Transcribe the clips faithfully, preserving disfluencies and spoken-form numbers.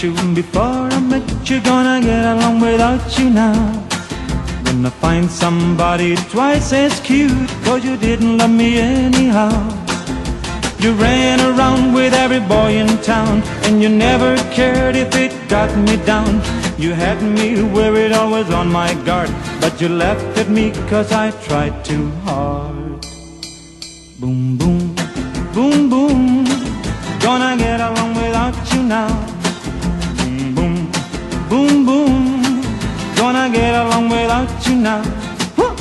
you before I met you, gonna get along without you now. Gonna find somebody twice as cute, cause you didn't love me anyhow. You ran around with every boy in town, and you never cared if it got me down. You had me worried, always on my guard, but you laughed at me cause I tried too hard. Boom, boom, boom, boom, gonna get along without you now. Boom, boom, boom, boom, gonna get along without you now. Woo!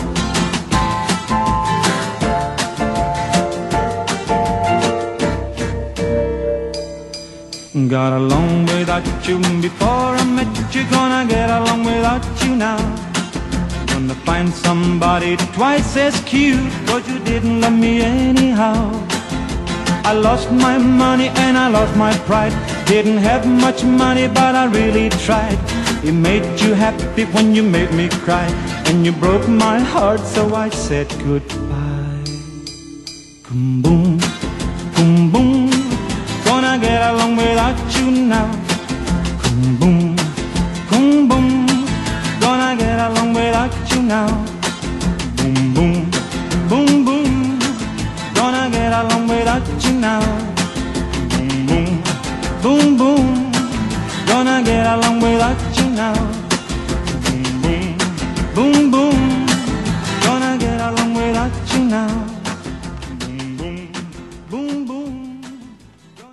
Got along without you before I met you, gonna get along without you now. Gonna find somebody twice as cute, cause you didn't love me anyhow. I lost my money and I lost my pride. Didn't have much money but I really tried. It made you happy when you made me cry, and you broke my heart, so I said goodbye. Boom, boom, boom, boom, gonna get along without you now. Boom, boom, boom, boom, gonna get along without you now. Boom, boom, boom, boom, gonna get along without you now. Boom, boom, boom, boom, gonna get along without you now.